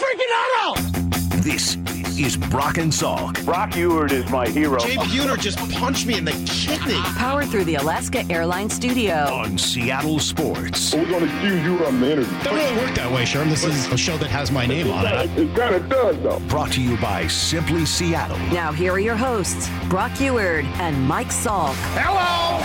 freaking auto! This is Brock and Salk. Brock Ewert is my hero. Jay Buhner just punched me in the kidney. Powered through the Alaska Airlines studio. On Seattle Sports. We're going to accuse you of the interview. Don't really work that way, Sherm. This is a show that has my name on it. It kind of does, though. Brought to you by Simply Seattle. Now here are your hosts, Brock Ewert and Mike Salk. Hello!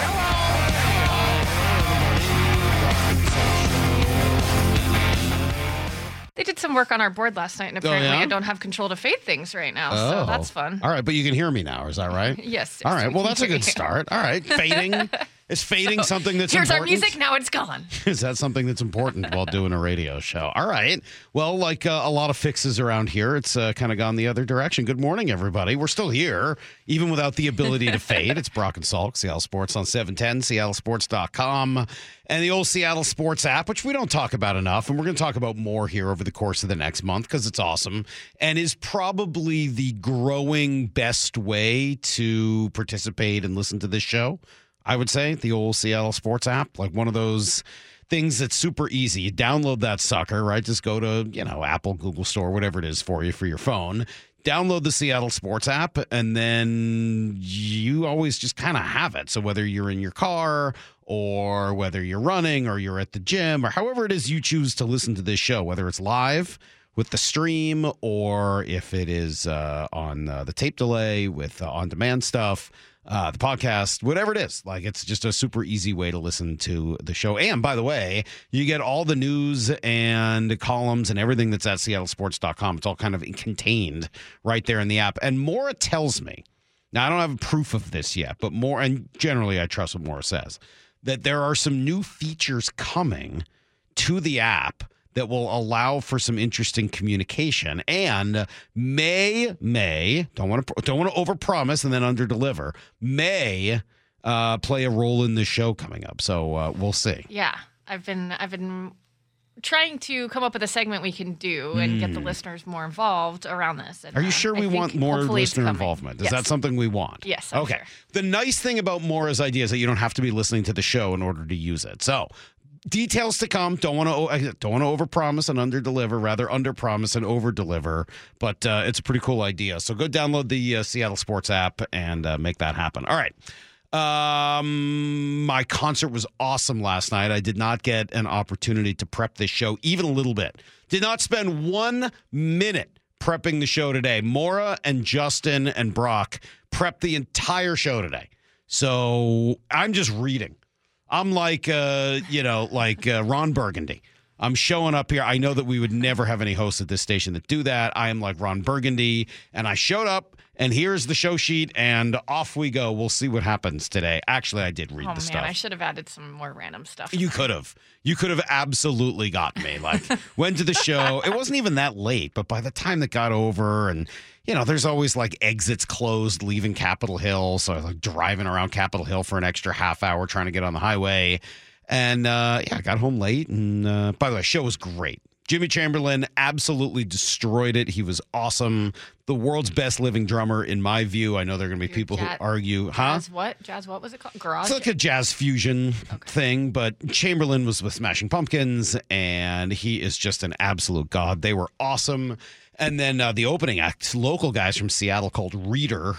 They did some work on our board last night, and apparently I don't have control to fade things right now, so that's fun. All right, but you can hear me now, is that right? Yes. All right, well, that's a good start. All right, fading. Is fading something that's Here's important? our music, now it's gone. Is that something that's important while doing a radio show? All right. Well, like a lot of fixes around here, it's kind of gone the other direction. Good morning, everybody. We're still here, even without the ability to fade. It's Brock and Salk, Seattle Sports on 710, seattlesports.com, and the old Seattle Sports app, which we don't talk about enough, and we're going to talk about more here over the course of the next month because it's awesome and is probably the growing best way to participate and listen to this show. I would say the old Seattle Sports app, like one of those things that's super easy. You download that sucker, right? Just go to, Apple, Google Store, whatever it is for you for your phone. Download the Seattle Sports app, and then you always just kind of have it. So whether you're in your car or whether you're running or you're at the gym or however it is you choose to listen to this show, whether it's live with the stream or if it is on the tape delay with on-demand stuff, the podcast, whatever it is. Like, it's just a super easy way to listen to the show. And by the way, you get all the news and columns and everything that's at seattlesports.com. It's all kind of contained right there in the app. And Maura tells me, now I don't have proof of this yet, but and generally I trust what Maura says, that there are some new features coming to the app that will allow for some interesting communication and may don't want to overpromise and then underdeliver, may play a role in the show coming up. So we'll see. Yeah, I've been trying to come up with a segment we can do and get the listeners more involved around this. And, are you sure we want more listener involvement? Is that something we want? Yes. I'm okay. Sure. The nice thing about Maura's idea is that you don't have to be listening to the show in order to use it. So details to come. Don't want to overpromise and underdeliver. Rather, underpromise and overdeliver. But it's a pretty cool idea. So go download the Seattle Sports app and make that happen. All right. My concert was awesome last night. I did not get an opportunity to prep this show even a little bit. Did not spend 1 minute prepping the show today. Maura and Justin and Brock prepped the entire show today. So I'm just reading. I'm like, Ron Burgundy. I'm showing up here. I know that we would never have any hosts at this station that do that. I am like Ron Burgundy, and I showed up, and here's the show sheet, and off we go. We'll see what happens today. Actually, I did read the stuff. Oh, man, I should have added some more random stuff. You could have. You could have absolutely gotten me. Like, went to the show. It wasn't even that late, but by the time that got over and there's always like exits closed leaving Capitol Hill. So I was like driving around Capitol Hill for an extra half hour trying to get on the highway. And I got home late. And by the way, the show was great. Jimmy Chamberlain absolutely destroyed it. He was awesome. The world's best living drummer, in my view. I know there are going to be people who argue. Jazz what? Jazz what was it called? Garage? It's like a jazz fusion thing, but Chamberlain was with Smashing Pumpkins, and he is just an absolute god. They were awesome. And then the opening act, local guys from Seattle called Reader,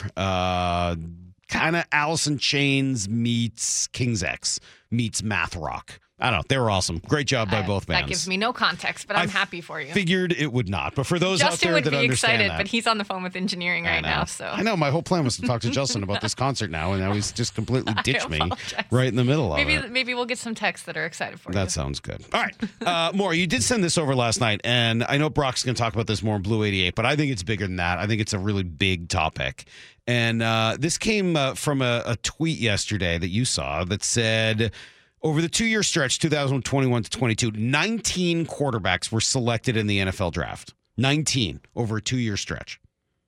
kind of Alice in Chains meets King's X meets math rock. I don't know. They were awesome. Great job by both bands. That gives me no context, but I'm happy for you. Figured it would not. But for those Justin out there that understand excited, that, but he's on the phone with engineering right now. So I know. My whole plan was to talk to Justin about this concert now, and now he's just completely ditched me right in the middle of it. Maybe we'll get some texts that are excited for you. That sounds good. All right. Maura, you did send this over last night, and I know Brock's going to talk about this more in Blue 88, but I think it's bigger than that. I think it's a really big topic. And this came from a tweet yesterday that you saw that said, over the 2-year stretch, 2021 to 22, 19 quarterbacks were selected in the NFL draft. 19 over a 2-year stretch.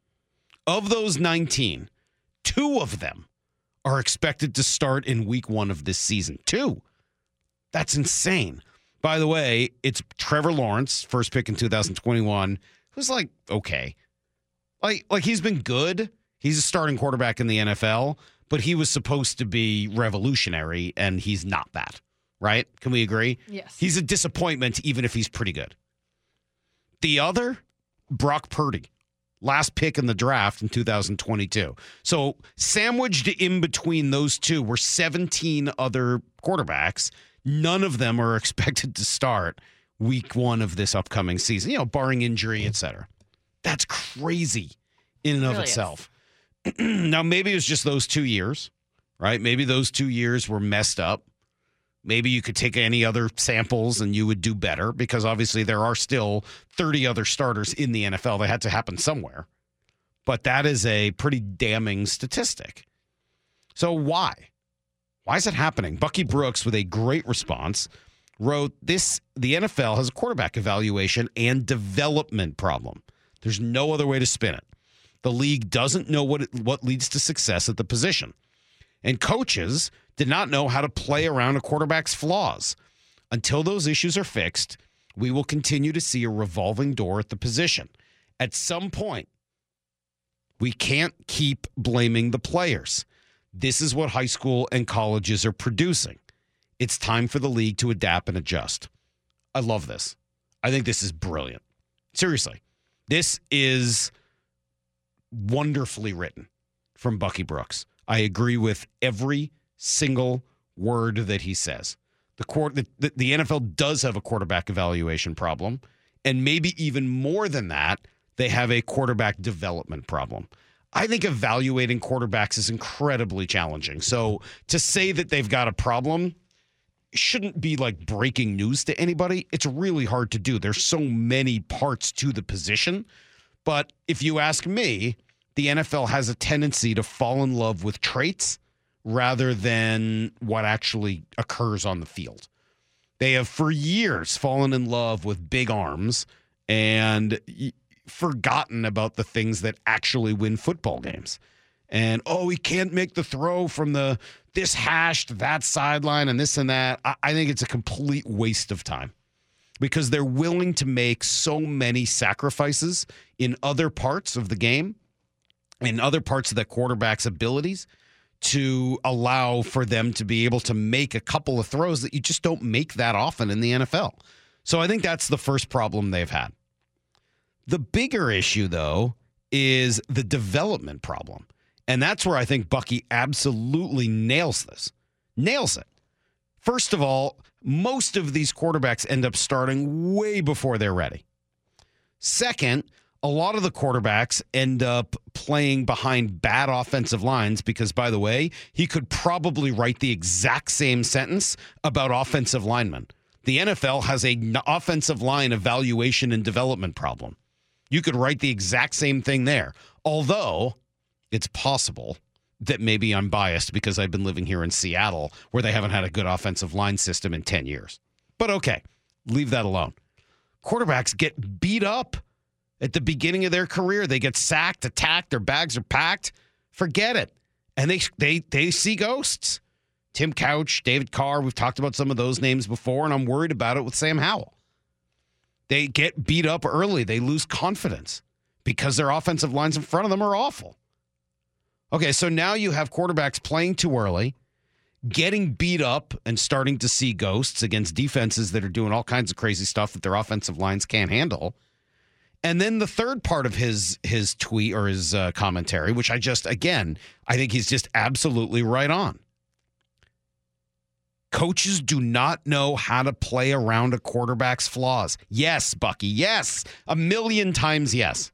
Of those 19, 2 of them are expected to start in week 1 of this season. 2. That's insane. By the way, it's Trevor Lawrence, first pick in 2021, who's like, okay. Like he's been good. He's a starting quarterback in the NFL, but he was supposed to be revolutionary, and he's not that, right? Can we agree? Yes. He's a disappointment, even if he's pretty good. The other, Brock Purdy, last pick in the draft in 2022. So sandwiched in between those two were 17 other quarterbacks. None of them are expected to start week 1 of this upcoming season, barring injury, et cetera. That's crazy in and of itself. Now, maybe it was just those 2 years, right? Maybe those 2 years were messed up. Maybe you could take any other samples and you would do better, because obviously there are still 30 other starters in the NFL. They had to happen somewhere. But that is a pretty damning statistic. So why? Why is it happening? Bucky Brooks, with a great response, wrote this: the NFL has a quarterback evaluation and development problem. There's no other way to spin it. The league doesn't know what leads to success at the position. And coaches did not know how to play around a quarterback's flaws. Until those issues are fixed, we will continue to see a revolving door at the position. At some point, we can't keep blaming the players. This is what high school and colleges are producing. It's time for the league to adapt and adjust. I love this. I think this is brilliant. Seriously. This is wonderfully written from Bucky Brooks. I agree with every single word that he says. The NFL does have a quarterback evaluation problem, and maybe even more than that, they have a quarterback development problem. I think evaluating quarterbacks is incredibly challenging. So to say that they've got a problem shouldn't be like breaking news to anybody. It's really hard to do. There's so many parts to the position. But if you ask me, the NFL has a tendency to fall in love with traits rather than what actually occurs on the field. They have for years fallen in love with big arms and forgotten about the things that actually win football games. And, he can't make the throw from this hash to that sideline and this and that. I think it's a complete waste of time, because they're willing to make so many sacrifices in other parts of the game, in other parts of the quarterback's abilities, to allow for them to be able to make a couple of throws that you just don't make that often in the NFL. So I think that's the first problem they've had. The bigger issue, though, is the development problem. And that's where I think Bucky absolutely nails this. Nails it. First of all, most of these quarterbacks end up starting way before they're ready. Second, a lot of the quarterbacks end up playing behind bad offensive lines because, by the way, he could probably write the exact same sentence about offensive linemen. The NFL has an offensive line evaluation and development problem. You could write the exact same thing there. Although it's possible that maybe I'm biased because I've been living here in Seattle where they haven't had a good offensive line system in 10 years. But okay, leave that alone. Quarterbacks get beat up at the beginning of their career. They get sacked, attacked, their bags are packed. Forget it. And they see ghosts. Tim Couch, David Carr, we've talked about some of those names before, and I'm worried about it with Sam Howell. They get beat up early. They lose confidence because their offensive lines in front of them are awful. Okay, so now you have quarterbacks playing too early, getting beat up and starting to see ghosts against defenses that are doing all kinds of crazy stuff that their offensive lines can't handle. And then the third part of his tweet or his commentary, which I think he's just absolutely right on. Coaches do not know how to play around a quarterback's flaws. Yes, Bucky. Yes. 1,000,000 times yes.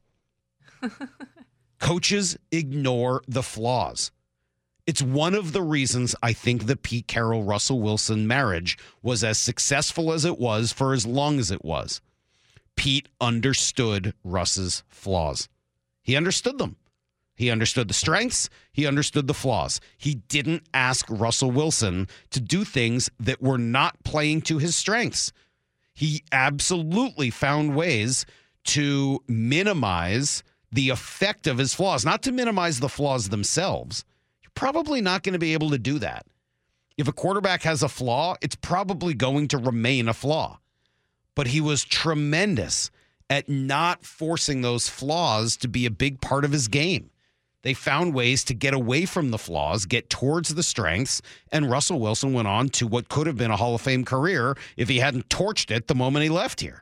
Coaches ignore the flaws. It's one of the reasons I think the Pete Carroll-Russell Wilson marriage was as successful as it was for as long as it was. Pete understood Russ's flaws. He understood them. He understood the strengths. He understood the flaws. He didn't ask Russell Wilson to do things that were not playing to his strengths. He absolutely found ways to minimize the effect of his flaws, not to minimize the flaws themselves. You're probably not going to be able to do that. If a quarterback has a flaw, it's probably going to remain a flaw. But he was tremendous at not forcing those flaws to be a big part of his game. They found ways to get away from the flaws, get towards the strengths, and Russell Wilson went on to what could have been a Hall of Fame career if he hadn't torched it the moment he left here.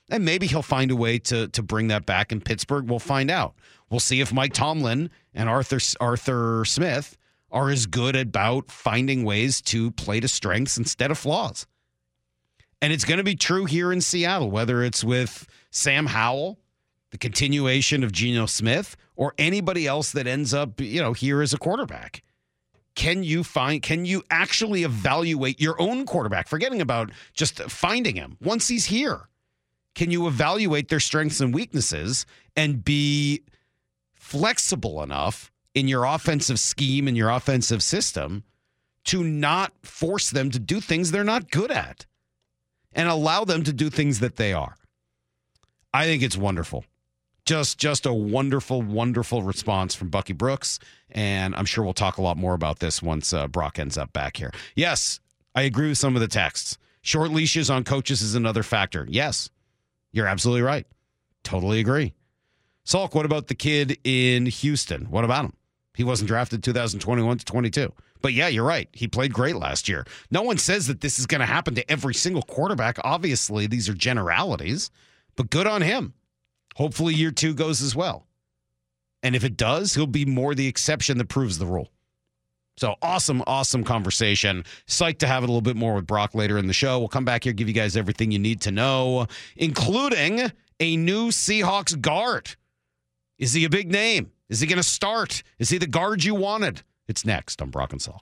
And maybe he'll find a way to bring that back in Pittsburgh. We'll find out. We'll see if Mike Tomlin and Arthur Smith are as good about finding ways to play to strengths instead of flaws. And it's going to be true here in Seattle, whether it's with Sam Howell, the continuation of Geno Smith, or anybody else that ends up, here as a quarterback. Can you actually evaluate your own quarterback, forgetting about just finding him once he's here? Can you evaluate their strengths and weaknesses and be flexible enough in your offensive scheme and your offensive system to not force them to do things they're not good at and allow them to do things that they are? I think it's wonderful. Just a wonderful, wonderful response from Bucky Brooks, and I'm sure we'll talk a lot more about this once Brock ends up back here. Yes, I agree with some of the texts. Short leashes on coaches is another factor. Yes, you're absolutely right. Totally agree. Salk, what about the kid in Houston? What about him? He wasn't drafted 2021 to 22. But yeah, you're right. He played great last year. No one says that this is going to happen to every single quarterback. Obviously, these are generalities, but good on him. Hopefully year 2 goes as well. And if it does, he'll be more the exception that proves the rule. So awesome conversation. Psyched to have it a little bit more with Brock later in the show. We'll come back here, give you guys everything you need to know, including a new Seahawks guard. Is he a big name? Is he going to start? Is he the guard you wanted? It's next on Brock and Salk.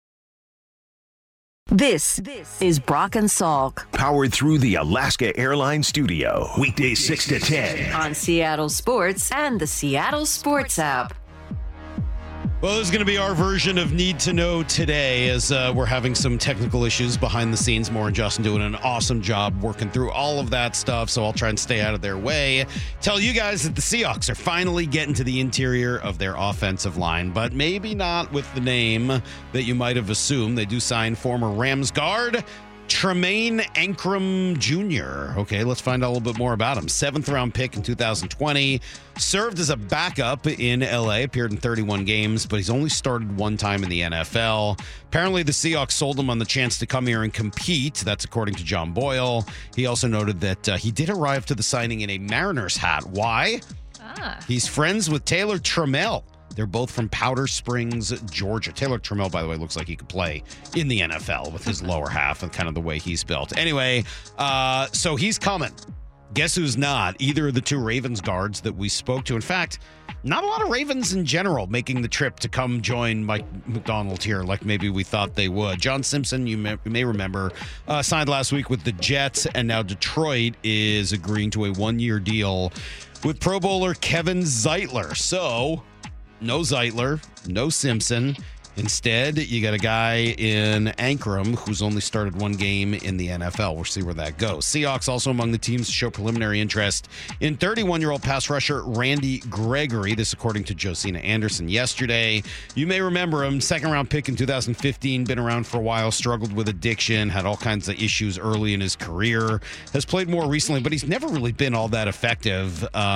This is Brock and Salk Powered through the Alaska Airlines Studio. Weekdays 6 to 10. on Seattle Sports and the Seattle Sports app. Well, this is going to be our version of Need to Know today as we're having some technical issues behind the scenes. Moore and Justin doing an awesome job working through all of that stuff, so I'll try and stay out of their way. Tell you guys that the Seahawks are finally getting to the interior of their offensive line, but maybe not with the name that you might have assumed. They do sign former Rams guard Tremaine Ankrum Jr. Okay, let's find out a little bit more about him. 7th-round pick in 2020. Served as a backup in L.A., appeared in 31 games, but he's only started one time in the NFL. Apparently, the Seahawks sold him on the chance to come here and compete. That's according to John Boyle. He also noted that he did arrive to the signing in a Mariners hat. Why? He's friends with Taylor Trammell. They're both from Powder Springs, Georgia. Taylor Trammell, by the way, looks like he could play in the NFL with his lower half and kind of the way he's built. Anyway, so he's coming. Guess who's not? Either of the 2 Ravens guards that we spoke to. In fact, not a lot of Ravens in general making the trip to come join Mike McDonald here like maybe we thought they would. John Simpson, you may remember, signed last week with the Jets, and now Detroit is agreeing to a 1-year deal with Pro Bowler Kevin Zeitler. So no Zeitler, no Simpson. Instead, you got a guy in Ankrum who's only started 1 game in the NFL. We'll see where that goes. Seahawks also among the teams to show preliminary interest in 31-year-old pass rusher Randy Gregory. This according to Josina Anderson yesterday. You may remember him, 2nd-round pick in 2015, been around for a while, struggled with addiction, had all kinds of issues early in his career, has played more recently, but he's never really been all that effective.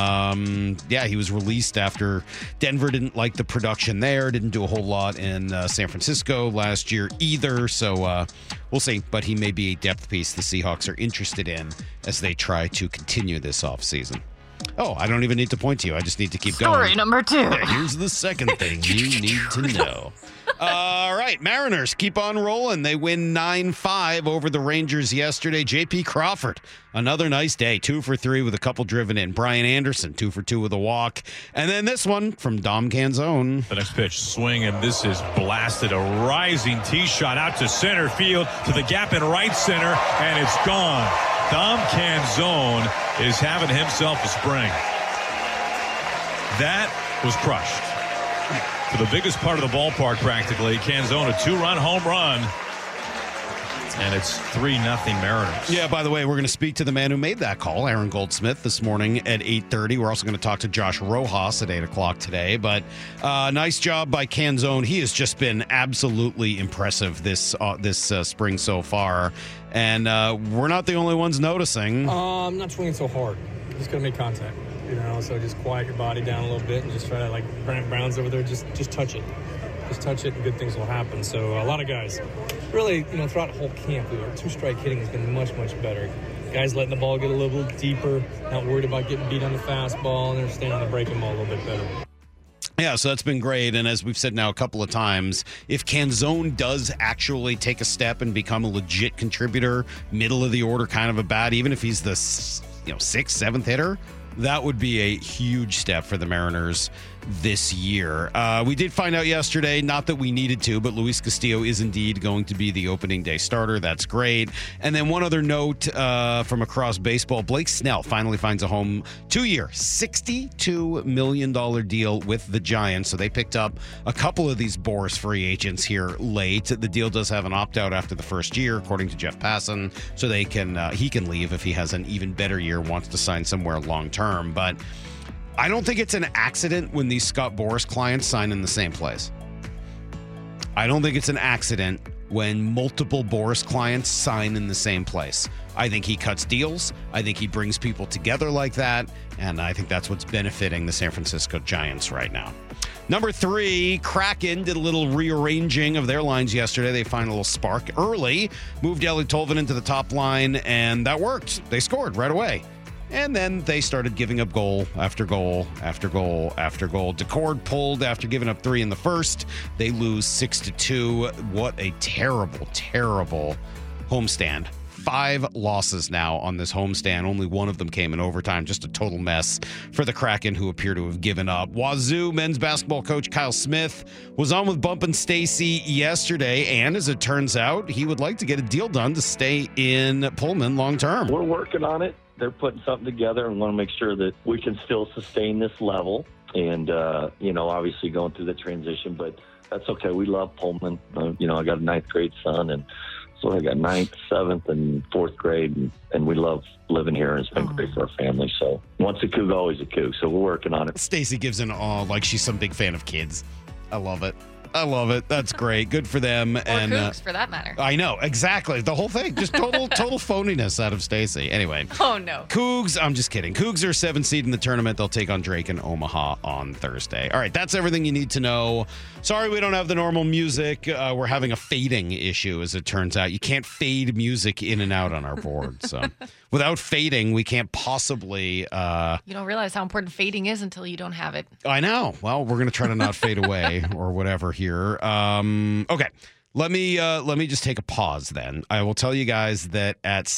He was released after Denver didn't like the production there, didn't do a whole lot in San Francisco last year either, so we'll see. But he may be a depth piece the Seahawks are interested in as they try to continue this offseason. Oh, I don't even need to point to you. I just need to keep going. Story number 2. Here's the second thing you need to know. All right, Mariners keep on rolling. They win 9-5 over the Rangers yesterday. J.P. Crawford, another nice day, 2 for 3 with a couple driven in. Brian Anderson, 2 for 2 with a walk. And then this one from Dom Canzone. The next pitch, swing, and this is blasted. A rising tee shot out to center field, to the gap in right center, and it's gone. Dom Canzone is having himself a spring. That was crushed. For the biggest part of the ballpark, practically. Canzone, a 2-run home run. And it's 3-0 Mariners. Yeah, by the way, we're going to speak to the man who made that call, Aaron Goldsmith, this morning at 8:30. We're also going to talk to Josh Rojas at 8 o'clock today. But nice job by Canzone. He has just been absolutely impressive this spring so far. And we're not the only ones noticing. I'm not swinging so hard. Just going to make contact. So just quiet your body down a little bit and just try to, like Brent Brown's over there, just touch it. Just touch it and good things will happen. So a lot of guys, really, throughout the whole camp, our 2-strike hitting has been much, much better. Guys letting the ball get a little bit deeper, not worried about getting beat on the fastball, and they're staying on the breaking ball a little bit better. Yeah, so that's been great. And as we've said now a couple of times, if Canzone does actually take a step and become a legit contributor, middle of the order kind of a bat, even if he's the 6th, 7th hitter, that would be a huge step for the Mariners this year. We did find out yesterday, not that we needed to, but Luis Castillo is indeed going to be the opening day starter. That's great. And then one other note from across baseball, Blake Snell finally finds a home, 2-year, $62 million deal with the Giants. So they picked up a couple of these Boris free agents here late. The deal does have an opt-out after the first year, according to Jeff Passan, so he can leave if he has an even better year, wants to sign somewhere long-term. But I don't think it's an accident when these Scott Boras clients sign in the same place. I don't think it's an accident when multiple Boras clients sign in the same place. I think he cuts deals. I think he brings people together like that. And I think that's what's benefiting the San Francisco Giants right now. Number 3, Kraken did a little rearranging of their lines yesterday. They find a little spark early, moved Eeli Tolvanen into the top line, and that worked. They scored right away. And then they started giving up goal after goal after goal after goal. Decord pulled after giving up 3 in the first. They lose 6-2. What a terrible, terrible homestand. 5 losses now on this homestand. Only one of them came in overtime. Just a total mess for the Kraken, who appear to have given up. Wazoo men's basketball coach Kyle Smith was on with Bump and Stacy yesterday, and as it turns out, he would like to get a deal done to stay in Pullman long term. We're working on it. They're putting something together and want to make sure that we can still sustain this level. And, obviously going through the transition, but that's okay. We love Pullman. I got a 9th grade son, and so I got 9th, 7th, and 4th grade, and we love living here, and it's been great for our family. So once a Coug, always a Coug. So we're working on it. Stacy gives an awe like she's some big fan of kids. I love it. I love it. That's great. Good for them. Or and Cougs, for that matter. I know. Exactly. The whole thing. Just total phoniness out of Stacy. Anyway. Oh, no. Cougs, I'm just kidding. Cougs are 7th seed in the tournament. They'll take on Drake in Omaha on Thursday. All right. That's everything you need to know. Sorry we don't have the normal music. We're having a fading issue, as it turns out. You can't fade music in and out on our board. So without fading, we can't possibly... You don't realize how important fading is until you don't have it. I know. Well, we're going to try to not fade away or whatever here. Okay. Let me just take a pause then. I will tell you guys that at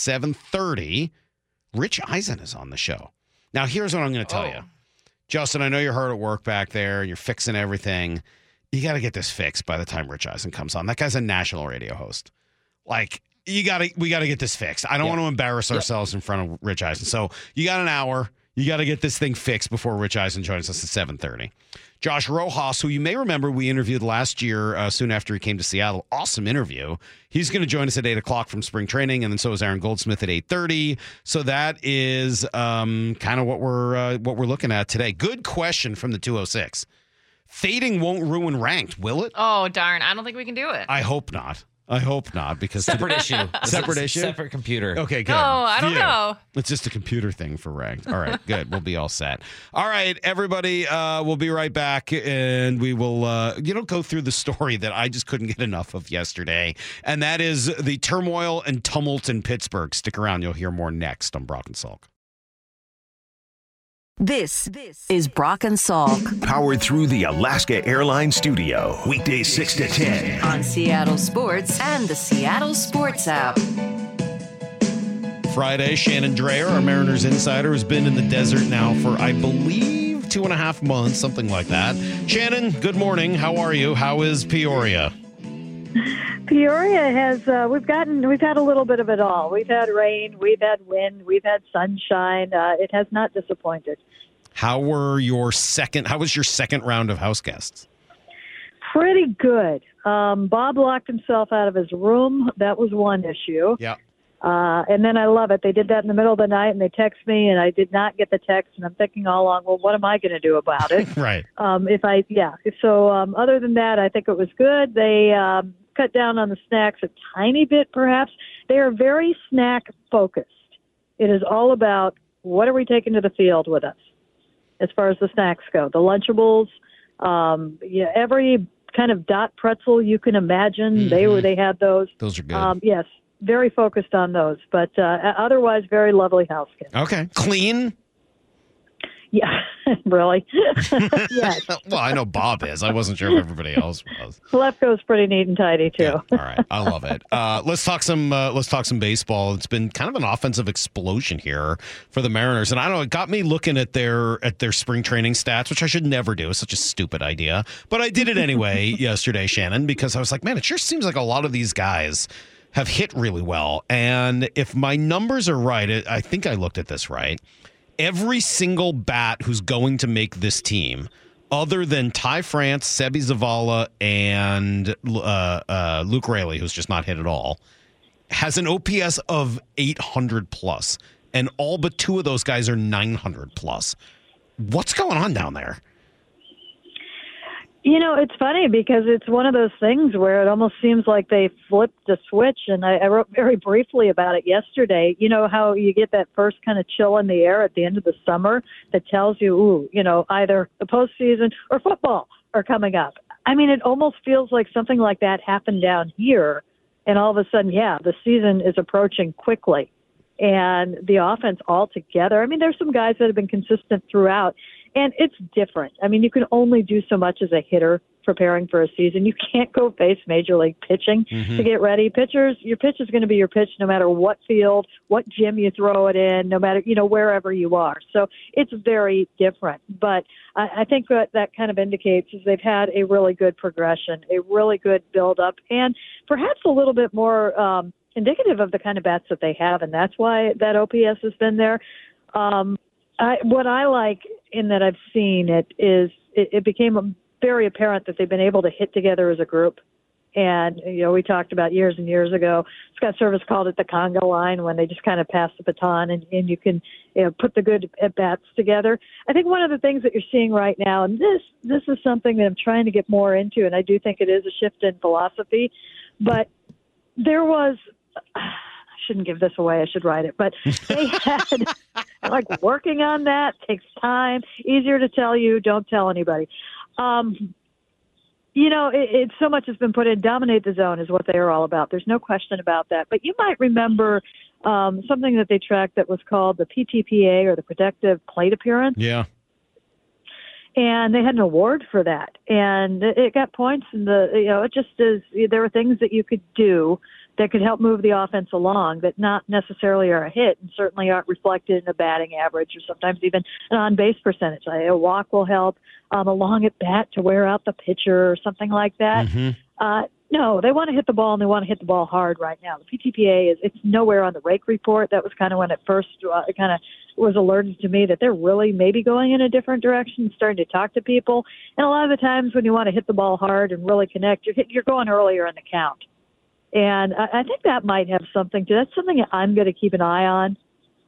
7:30, Rich Eisen is on the show. Now, here's what I'm going to tell you. Justin, I know you're hard at work back there and you're fixing everything. You got to get this fixed by the time Rich Eisen comes on. That guy's a national radio host. Like, we got to get this fixed. I don't want to embarrass ourselves in front of Rich Eisen. So you got an hour. You got to get this thing fixed before Rich Eisen joins us at 7:30. Josh Rojas, who you may remember we interviewed last year soon after he came to Seattle. Awesome interview. He's going to join us at 8 o'clock from spring training, and then so is Aaron Goldsmith at 8:30. So that is kind of what we're looking at today. Good question from the 206. Fading won't ruin ranked, will it? Oh, darn. I don't think we can do it. I hope not. Because separate issue. Separate issue? Separate computer. Okay, good. No, I don't know. It's just a computer thing for ranked. All right, good. We'll be all set. All right, everybody, we'll be right back, and we will go through the story that I just couldn't get enough of yesterday, and that is the turmoil and tumult in Pittsburgh. Stick around. You'll hear more next on Brock and Salk. This is Brock and Salk Powered through the Alaska Airlines Studio. Weekdays 6 to 10. on Seattle Sports and the Seattle Sports app. Friday, Shannon Dreyer, our Mariners insider, has been in the desert now for, I believe, 2.5 months, something like that. Shannon, good morning. How are you? How is Peoria? Peoria has we've had a little bit of it all. We've had rain, we've had wind, we've had sunshine. It has not disappointed. How was your second round of house guests? Pretty good. Bob locked himself out of his room. That was one issue. Yeah. And then I love it. They did that in the middle of the night, and they text me, and I did not get the text, and I'm thinking all along, well, what am I going to do about it? Right. So other than that, I think it was good. They cut down on the snacks a tiny bit, perhaps. They are very snack-focused. It is all about what are we taking to the field with us as far as the snacks go. The Lunchables, every kind of dot pretzel you can imagine, they had those. Those are good. Yes. very focused on those. But otherwise, very lovely house, Kim. Okay. Clean? Yeah, really? Yes. Well, I know Bob is. I wasn't sure if everybody else was. Lefko's pretty neat and tidy, too. Yeah. All right. I love it. Let's talk some baseball. It's been kind of an offensive explosion here for the Mariners. And I don't know, it got me looking at their spring training stats, which I should never do. It's such a stupid idea. But I did it anyway yesterday, Shannon, because I was like, man, it sure seems like a lot of these guys have hit really well. And if my numbers are right, I think I looked at this right. Every single bat who's going to make this team, other than Ty France, Sebi Zavala, and Luke Raley, who's just not hit at all, has an OPS of 800 plus, and all but two of those guys are 900 plus. What's going on down there? You know, it's funny because it's one of those things where it almost seems like they flipped the switch. And I wrote very briefly about it yesterday. You know how you get that first kind of chill in the air at the end of the summer that tells you, ooh, you know, either the postseason or football are coming up. I mean, it almost feels like something like that happened down here. And all of a sudden, yeah, the season is approaching quickly. And the offense altogether, I mean, there's some guys that have been consistent throughout. And it's different. I mean, you can only do so much as a hitter preparing for a season. You can't go face major league pitching to get ready. Your pitch is going to be your pitch no matter what field, what gym you throw it in, no matter, you know, wherever you are. So it's very different. But I think what that kind of indicates is they've had a really good progression, a really good build-up, and perhaps a little bit more indicative of the kind of bats that they have. And that's why that OPS has been there. What I like in that I've seen it is it became very apparent that they've been able to hit together as a group. And, you know, we talked about years and years ago, Scott Service called it the conga line when they just kind of pass the baton and you can, you know, put the good at-bats together. I think one of the things that you're seeing right now, and this is something that I'm trying to get more into, and I do think it is a shift in philosophy, but there was shouldn't give this away. I should write it. But they had, like, working on that takes time. Easier to tell you, don't tell anybody. You know, it so much has been put in. Dominate the zone is what they are all about. There's no question about that. But you might remember something that they tracked that was called the PTPA, or the Protective Plate Appearance. Yeah. And they had an award for that. And it got points. And, it just is, there were things that you could do that could help move the offense along that not necessarily are a hit and certainly aren't reflected in a batting average or sometimes even an on-base percentage. A walk will help, a long at bat to wear out the pitcher or something like that. No, they want to hit the ball, and they want to hit the ball hard right now. The PTPA it's nowhere on the rake report. That was kind of when it first kind of was alerted to me that they're really maybe going in a different direction, starting to talk to people. And a lot of the times when you want to hit the ball hard and really connect, you're going earlier in the count. And I think that might have something to. That's something I'm going to keep an eye on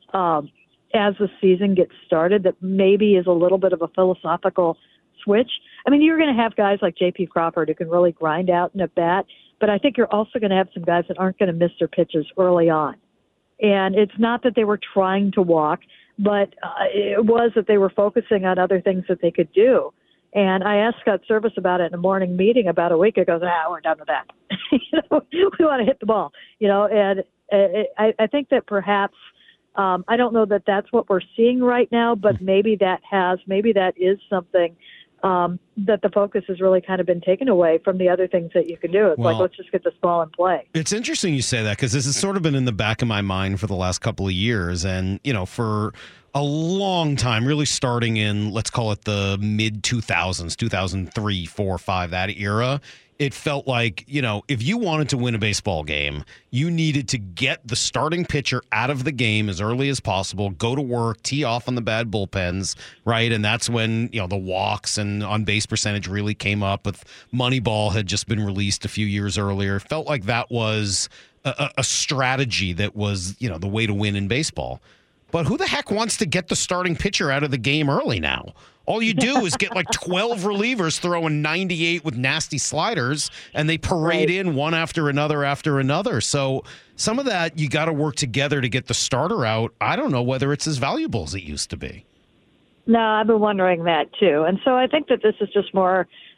as the season gets started. That maybe is a little bit of a philosophical switch. I mean, you're going to have guys like J.P. Crawford who can really grind out in a bat, but I think you're also going to have some guys that aren't going to miss their pitches early on. And it's not that they were trying to walk, but it was that they were focusing on other things that they could do. And I asked Scott Service about it in a morning meeting about a week ago. We're done with that. We want to hit the ball, and I think that perhaps, I don't know that that's what we're seeing right now, but maybe that is something that the focus has really kind of been taken away from the other things that you can do. It's like, let's just get this ball in play. It's interesting you say that, because this has sort of been in the back of my mind for the last couple of years. And, for a long time, really starting in, let's call it the mid-2000s, 2003, 4, 5, that era, it felt like, if you wanted to win a baseball game, you needed to get the starting pitcher out of the game as early as possible, go to work, tee off on the bad bullpens, right? And that's when, the walks and on-base percentage really came up. With Moneyball had just been released a few years earlier. It felt like that was a strategy that was, the way to win in baseball. But who the heck wants to get the starting pitcher out of the game early now? All you do is get like 12 relievers throwing 98 with nasty sliders, and they parade in one after another. So some of that, you got to work together to get the starter out. I don't know whether it's as valuable as it used to be. No, I've been wondering that too. And so I think that this is just more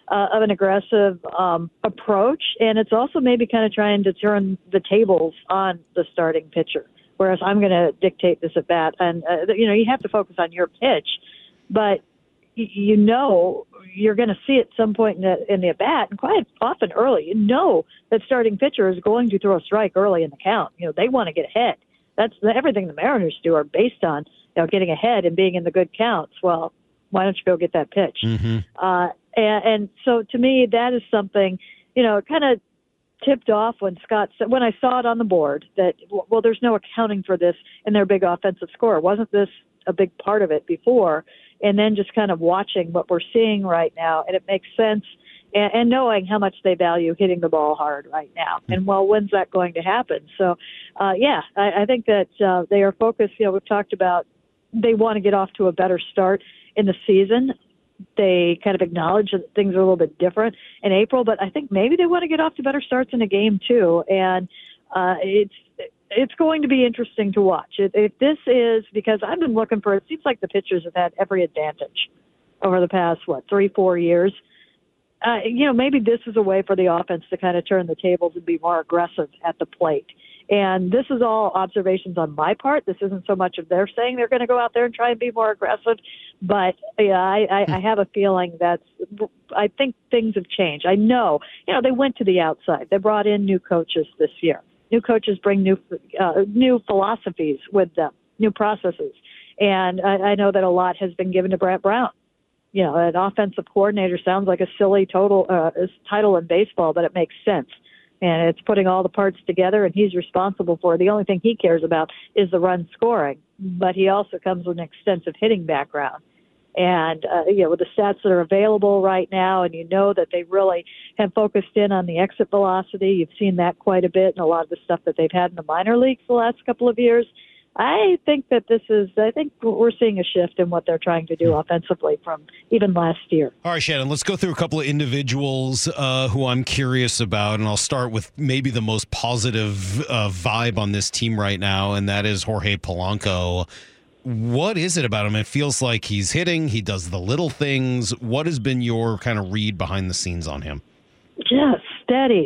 of an aggressive approach, and it's also maybe kind of trying to turn the tables on the starting pitcher. Whereas I'm going to dictate this at bat, and you have to focus on your pitch, but you know you're going to see at some point in the at bat, and quite often early. You know that starting pitcher is going to throw a strike early in the count. They want to get ahead. That's everything the Mariners do are based on getting ahead and being in the good counts. Well, why don't you go get that pitch? Mm-hmm. And so to me, that is something kind of tipped off when I saw it on the board that, well, there's no accounting for this in their big offensive score. Wasn't this a big part of it before? And then just kind of watching what we're seeing right now, and it makes sense, and knowing how much they value hitting the ball hard right now. And, well, when's that going to happen? So, I think that they are focused. We've talked about they want to get off to a better start in the season. They kind of acknowledge that things are a little bit different in April, but I think maybe they want to get off to better starts in a game too. And it's going to be interesting to watch. If this is, because I've been looking for, it seems like the pitchers have had every advantage over the past, 3-4 years. Maybe this is a way for the offense to kind of turn the tables and be more aggressive at the plate. And this is all observations on my part. This isn't so much of their saying they're going to go out there and try and be more aggressive. But I have a feeling I think things have changed. I know, they went to the outside. They brought in new coaches this year. New coaches bring new philosophies with them, new processes. And I know that a lot has been given to Brett Brown. An offensive coordinator sounds like a silly title in baseball, but it makes sense. And it's putting all the parts together, and he's responsible for it. The only thing he cares about is the run scoring. But he also comes with an extensive hitting background. And, with the stats that are available right now, and that they really have focused in on the exit velocity. You've seen that quite a bit in a lot of the stuff that they've had in the minor leagues the last couple of years. I think we're seeing a shift in what they're trying to do offensively from even last year. All right, Shannon, let's go through a couple of individuals who I'm curious about, and I'll start with maybe the most positive vibe on this team right now, and that is Jorge Polanco. What is it about him? It feels like he's hitting, he does the little things. What has been your kind of read behind the scenes on him? Just steady.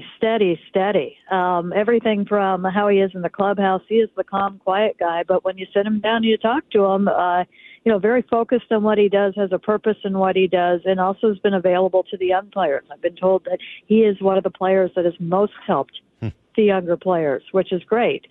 Everything from how he is in the clubhouse. He is the calm, quiet guy, but when you sit him down and you talk to him, very focused on what he does, has a purpose in what he does, and also has been available to the young players. I've been told that he is one of the players that has most helped the younger players, which is great.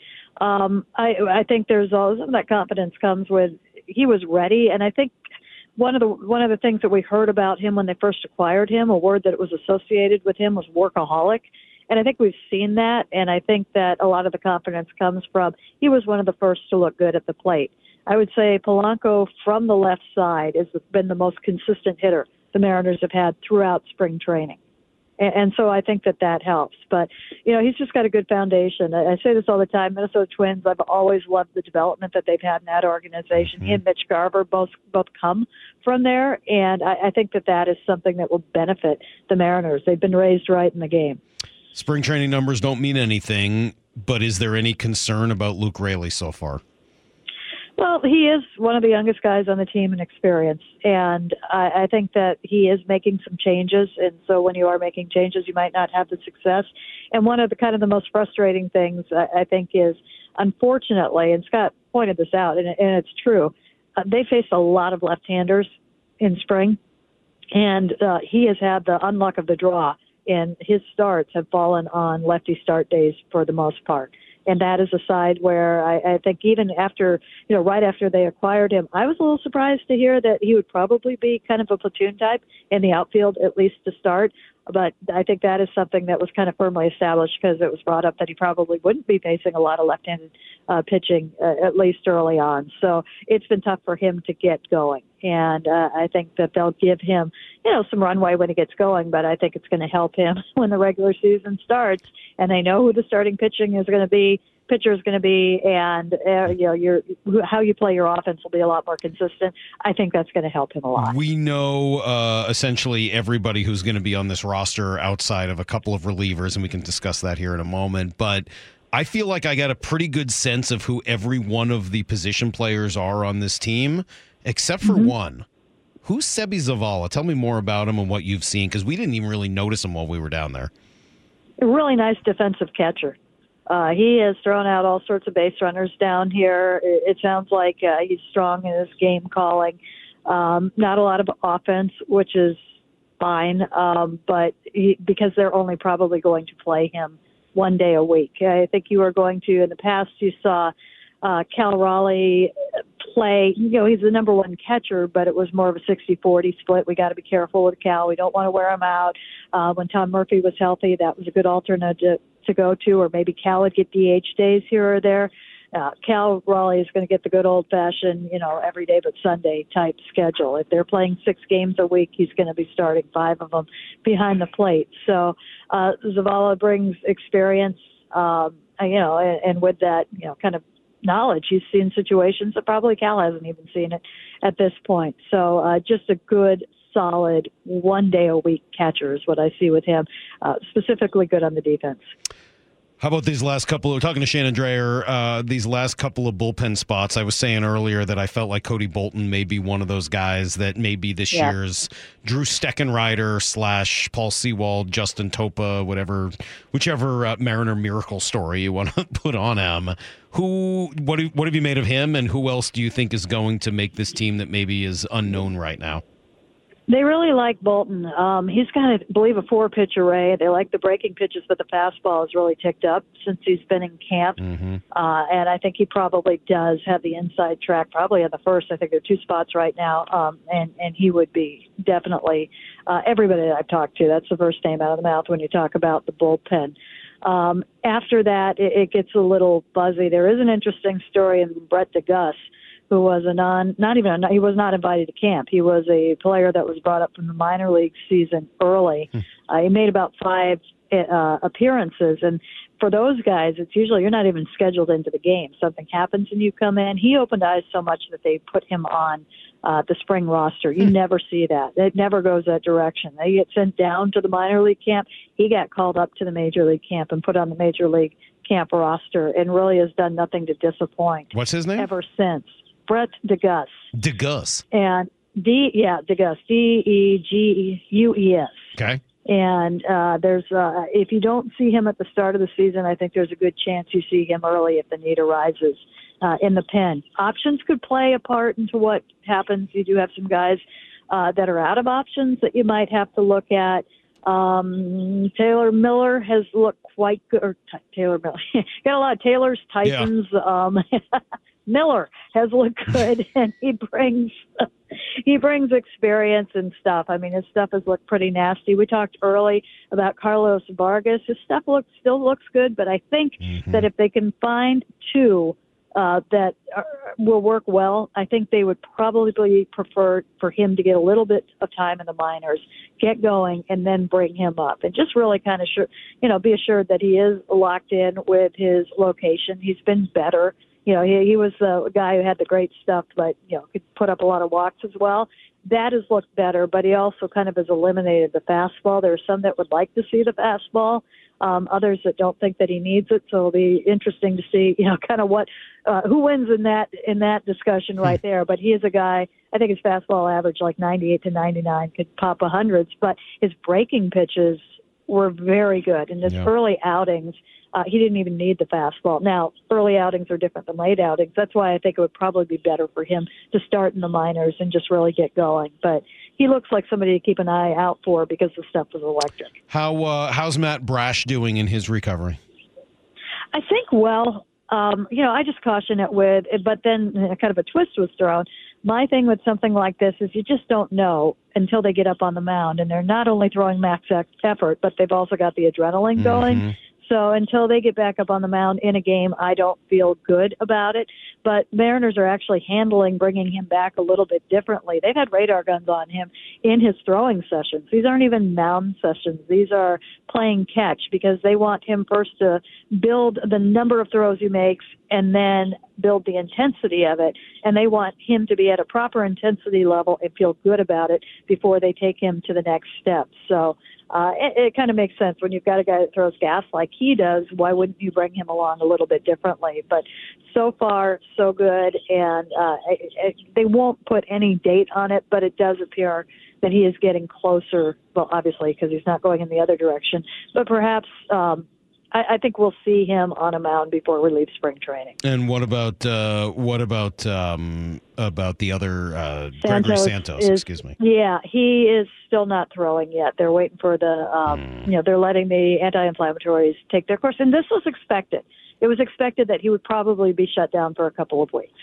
I think there's some of that confidence comes with he was ready, and I think one of the things that we heard about him when they first acquired him, a word that was associated with him, was workaholic. And I think we've seen that, and I think that a lot of the confidence comes from he was one of the first to look good at the plate. I would say Polanco from the left side has been the most consistent hitter the Mariners have had throughout spring training. And so I think that helps. But, he's just got a good foundation. I say this all the time. Minnesota Twins, I've always loved the development that they've had in that organization. He and Mitch Garver both come from there. And I think that is something that will benefit the Mariners. They've been raised right in the game. Spring training numbers don't mean anything, but is there any concern about Luke Raley so far? Well, he is one of the youngest guys on the team in experience, and I think that he is making some changes, and so when you are making changes, you might not have the success. And one of the most frustrating things, I think, is, unfortunately, and Scott pointed this out, and it's true, they face a lot of left-handers in spring, and he has had the unluck of the draw, and his starts have fallen on lefty start days for the most part. And that is a side where I think even after, right after they acquired him, I was a little surprised to hear that he would probably be kind of a platoon type in the outfield, at least to start. But I think that is something that was kind of firmly established because it was brought up that he probably wouldn't be facing a lot of left-handed pitching, at least early on. So it's been tough for him to get going. And I think that they'll give him, some runway when he gets going, but I think it's going to help him when the regular season starts and they know who the starting pitcher is going to be, and how you play your offense will be a lot more consistent. I think that's going to help him a lot. We know essentially everybody who's going to be on this roster outside of a couple of relievers, and we can discuss that here in a moment, but I feel like I got a pretty good sense of who every one of the position players are on this team, except for one. Who's Sebi Zavala? Tell me more about him and what you've seen, because we didn't even really notice him while we were down there. A really nice defensive catcher. He has thrown out all sorts of base runners down here. It sounds like he's strong in his game calling. Not a lot of offense, which is fine, but because they're only probably going to play him one day a week. I think you are going to, in the past, you saw Cal Raleigh play. He's the number one catcher, but it was more of a 60-40 split. We got to be careful with Cal. We don't want to wear him out. When Tom Murphy was healthy, that was a good alternate to go to, or maybe Cal would get DH days here or there. Cal Raleigh is going to get the good old-fashioned, every day but Sunday type schedule. If they're playing 6 games a week, he's going to be starting 5 of them behind the plate. So Zavala brings experience, and with that, kind of knowledge, he's seen situations that probably Cal hasn't even seen it at this point. So just a good, solid one-day-a-week catcher is what I see with him, specifically good on the defense. How about these last couple? We're talking to Shannon Dreyer. These last couple of bullpen spots. I was saying earlier that I felt like Cody Bolton may be one of those guys that may be this year's Drew Steckenrider / Paul Sewald, Justin Topa, whichever Mariner miracle story you want to put on him. What have you made of him, and who else do you think is going to make this team that maybe is unknown right now? They really like Bolton. He's got, I believe, a 4-pitch array. They like the breaking pitches, but the fastball has really ticked up since he's been in camp. Mm-hmm. And I think he probably does have the inside track, probably on the first. I think there are 2 spots right now, and he would be definitely everybody that I've talked to. That's the first name out of the mouth when you talk about the bullpen. After that, it gets a little buzzy. There is an interesting story in Brett DeGuss, who was he was not invited to camp. He was a player that was brought up from the minor league season early. He made about 5 appearances, and for those guys, it's usually you're not even scheduled into the game. Something happens and you come in. He opened eyes so much that they put him on the spring roster. You never see that. It never goes that direction. They get sent down to the minor league camp. He got called up to the major league camp and put on the major league camp roster, and really has done nothing to disappoint. What's his name? Ever since. Brett DeGuss. DeGuss. And DeGuss, Degues. Okay. And there's if you don't see him at the start of the season, I think there's a good chance you see him early if the need arises in the pen. Options could play a part into what happens. You do have some guys that are out of options that you might have to look at. Taylor Miller has looked quite good. Or Taylor Miller. Got a lot of Taylors, Tysons. Yeah. Miller has looked good, and he brings experience and stuff. I mean, his stuff has looked pretty nasty. We talked early about Carlos Vargas. His stuff still looks good, but I think that if they can find 2 that will work well, I think they would probably prefer for him to get a little bit of time in the minors, get going, and then bring him up. And just really kind of be assured that he is locked in with his location. He's been better. He was the guy who had the great stuff, but, could put up a lot of walks as well. That has looked better, but he also kind of has eliminated the fastball. There are some that would like to see the fastball, others that don't think that he needs it. So it'll be interesting to see, kind of who wins in that discussion right there. But he is a guy, I think his fastball average like 98 to 99 could pop 100s, but his breaking pitches were very good. In his early outings, he didn't even need the fastball. Now, early outings are different than late outings. That's why I think it would probably be better for him to start in the minors and just really get going. But he looks like somebody to keep an eye out for because the stuff was electric. How's Matt Brash doing in his recovery? I think, I just caution it but then kind of a twist was thrown. My thing with something like this is you just don't know until they get up on the mound, and they're not only throwing max effort, but they've also got the adrenaline going. So until they get back up on the mound in a game, I don't feel good about it. But Mariners are actually handling bringing him back a little bit differently. They've had radar guns on him in his throwing sessions. These aren't even mound sessions. These are playing catch because they want him first to build the number of throws he makes and then build the intensity of it. And they want him to be at a proper intensity level and feel good about it before they take him to the next step. So it kind of makes sense when you've got a guy that throws gas like he does. Why wouldn't you bring him along a little bit differently? But so far, so good. And they won't put any date on it, but it does appear that he is getting closer. Well, obviously, because he's not going in the other direction. But perhaps I think we'll see him on a mound before we leave spring training. And what about the other Gregory Santos? Excuse me. Yeah, he is still not throwing yet. They're waiting for the they're letting the anti-inflammatories take their course, and this was expected. It was expected that he would probably be shut down for a couple of weeks.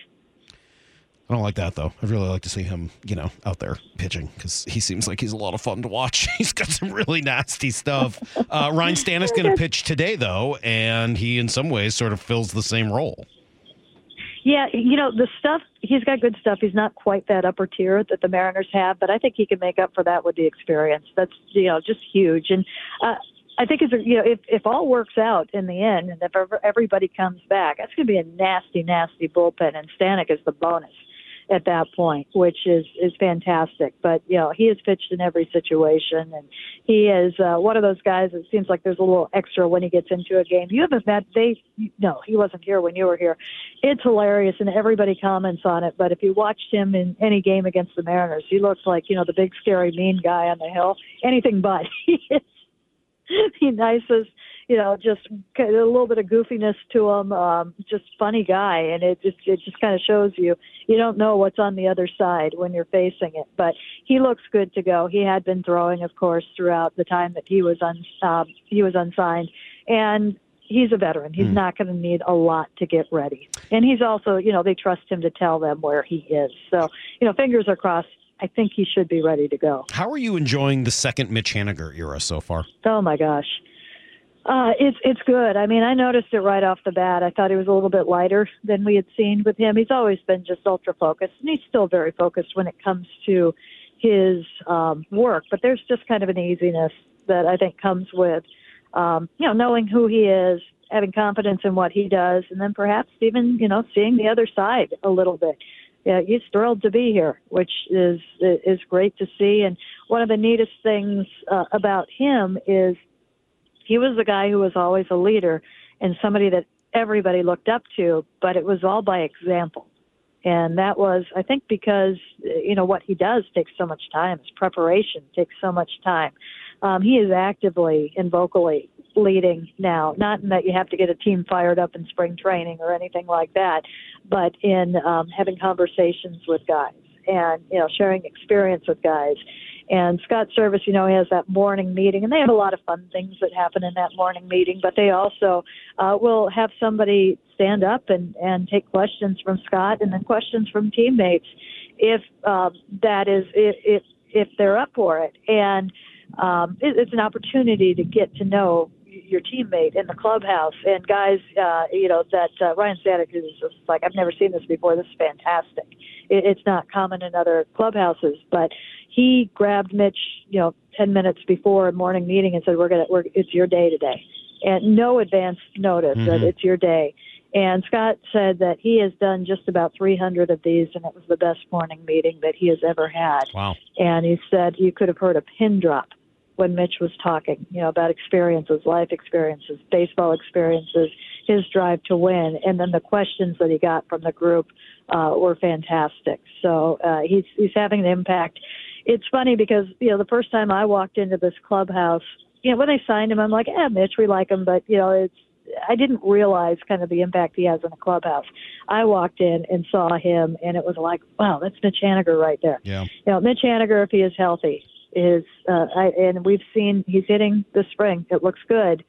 I don't like that, though. I'd really like to see him, out there pitching because he seems like he's a lot of fun to watch. He's got some really nasty stuff. Ryan Stanek's going to pitch today, though, and he, in some ways, sort of fills the same role. Yeah, the stuff, he's got good stuff. He's not quite that upper tier that the Mariners have, but I think he can make up for that with the experience. That's, just huge. And I think if all works out in the end, and if everybody comes back, that's going to be a nasty, nasty bullpen, and Stanek is the bonus at that point, which is fantastic. But, he has pitched in every situation, and he is one of those guys that seems like there's a little extra when he gets into a game. You haven't met no, he wasn't here when you were here. It's hilarious, and everybody comments on it. But if you watched him in any game against the Mariners, he looks like, the big, scary, mean guy on the hill. Anything but. He is the nicest, just a little bit of goofiness to him, just funny guy. And it just kind of shows you don't know what's on the other side when you're facing it. But he looks good to go. He had been throwing, of course, throughout the time that he was unsigned. And he's a veteran. He's not going to need a lot to get ready. And he's also, they trust him to tell them where he is. So, fingers are crossed. I think he should be ready to go. How are you enjoying the second Mitch Haniger era so far? Oh, my gosh. It's good. I mean, I noticed it right off the bat. I thought he was a little bit lighter than we had seen with him. He's always been just ultra focused, and he's still very focused when it comes to his work. But there's just kind of an easiness that I think comes with, knowing who he is, having confidence in what he does, and then perhaps even, seeing the other side a little bit. Yeah, he's thrilled to be here, which is great to see. And one of the neatest things about him is he was a guy who was always a leader and somebody that everybody looked up to, but it was all by example. And that was, I think, because, what he does takes so much time. His preparation takes so much time. He is actively and vocally leading now, not in that you have to get a team fired up in spring training or anything like that, but in having conversations with guys and, sharing experience with guys. And Scott Service, he has that morning meeting, and they have a lot of fun things that happen in that morning meeting, but they also will have somebody stand up and take questions from Scott and then questions from teammates if if they're up for it. And it's an opportunity to get to know your teammate in the clubhouse and guys, that Ryan Stanek is just like, I've never seen this before. This is fantastic. It's not common in other clubhouses, but he grabbed Mitch, 10 minutes before a morning meeting and said, it's your day today. And no advance notice that it's your day. And Scott said that he has done just about 300 of these, and it was the best morning meeting that he has ever had. Wow. And he said you could have heard a pin drop when Mitch was talking, about experiences, life experiences, baseball experiences, his drive to win. And then the questions that he got from the group were fantastic. So he's having an impact. It's funny because, the first time I walked into this clubhouse, when they signed him, I'm like, Mitch, we like him, but, I didn't realize kind of the impact he has in a clubhouse. I walked in and saw him, and it was like, wow, that's Mitch Haniger right there. Yeah. Mitch Haniger, if he is healthy, and we've seen he's hitting this spring. It looks good.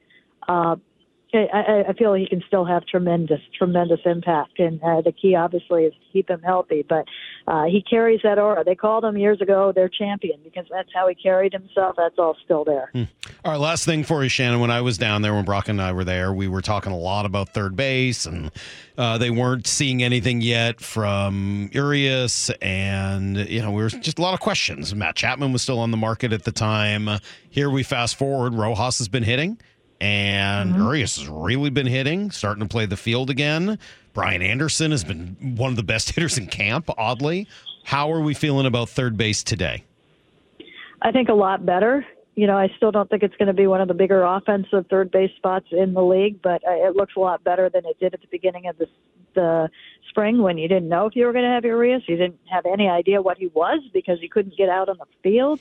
I feel he can still have tremendous impact, and the key obviously is to keep him healthy. But he carries that aura. They called him years ago their champion because that's how he carried himself. That's all still there. All right, last thing for you, Shannon. When I was down there, when Brock and I were there, we were talking a lot about third base, and they weren't seeing anything yet from Urias, and we were just a lot of questions. Matt Chapman was still on the market at the time. Here we fast forward. Rojas has been hitting. And Urias has really been hitting, starting to play the field again. Brian Anderson has been one of the best hitters in camp, oddly. How are we feeling about third base today? I think a lot better. I still don't think it's going to be one of the bigger offensive third base spots in the league, but it looks a lot better than it did at the beginning of the spring when you didn't know if you were going to have Urias. You didn't have any idea what he was because he couldn't get out on the field.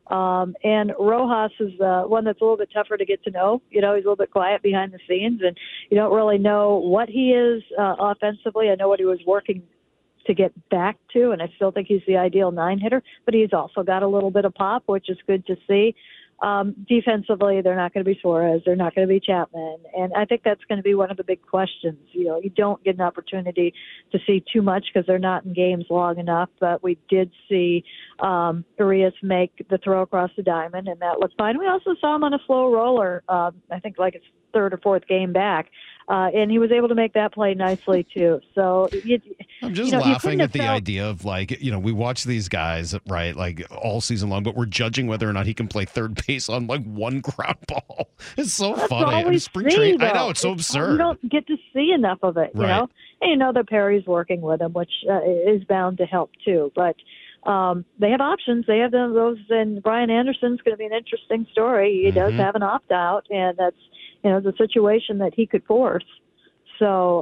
And Rojas is one that's a little bit tougher to get to know. He's a little bit quiet behind the scenes, and you don't really know what he is offensively. I know what he was working to get back to, and I still think he's the ideal 9-hitter, but he's also got a little bit of pop, which is good to see. Defensively, they're not going to be Suarez. They're not going to be Chapman. And I think that's going to be one of the big questions. You don't get an opportunity to see too much because they're not in games long enough. But we did see Urias make the throw across the diamond, and that looked fine. We also saw him on a slow roller, I think like his third or fourth game back. And he was able to make that play nicely, too. So I'm just laughing at the idea of, we watch these guys, right, all season long, but we're judging whether or not he can play third base on, one ground ball. It's so funny. All we see, I know, it's so absurd. You don't get to see enough of it, right. And that Perry's working with him, which is bound to help, too. But they have options. They have those, and Brian Anderson's going to be an interesting story. He does have an opt-out, and that's the situation that he could force. So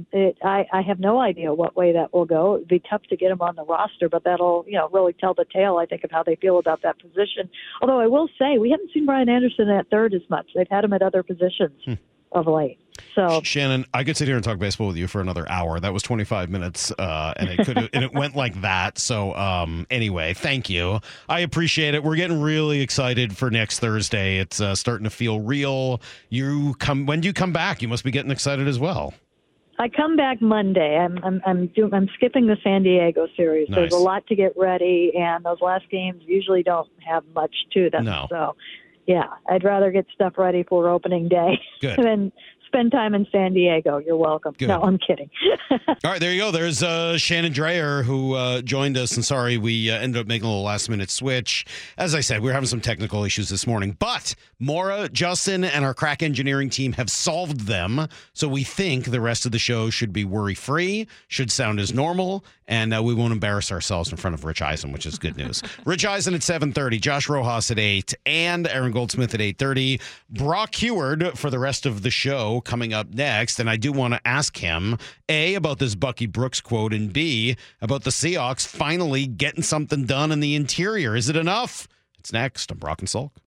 I have no idea what way that will go. It would be tough to get him on the roster, but that'll really tell the tale, I think, of how they feel about that position. Although I will say we haven't seen Brian Anderson at third as much. They've had him at other positions of late. So Shannon, I could sit here and talk baseball with you for another hour. That was 25 minutes, and it went like that. So anyway, thank you. I appreciate it. We're getting really excited for next Thursday. It's starting to feel real. When do you come back? You must be getting excited as well. I come back Monday. I'm skipping the San Diego series. Nice. There's a lot to get ready, and those last games usually don't have much to them. No. So, yeah, I'd rather get stuff ready for opening day than spend time in San Diego. You're welcome. Good. No, I'm kidding. All right, there you go. There's Shannon Dreyer, who joined us. And sorry, we ended up making a little last-minute switch. As I said, we were having some technical issues this morning. But Maura, Justin, and our crack engineering team have solved them. So we think the rest of the show should be worry-free, should sound as normal, and we won't embarrass ourselves in front of Rich Eisen, which is good news. Rich Eisen at 7:30, Josh Rojas at 8, and Aaron Goldsmith at 8:30. Brock Heward for the rest of the show coming up next. And I do want to ask him, A, about this Bucky Brooks quote, and B, about the Seahawks finally getting something done in the interior. Is it enough? It's next on Brock and Salk.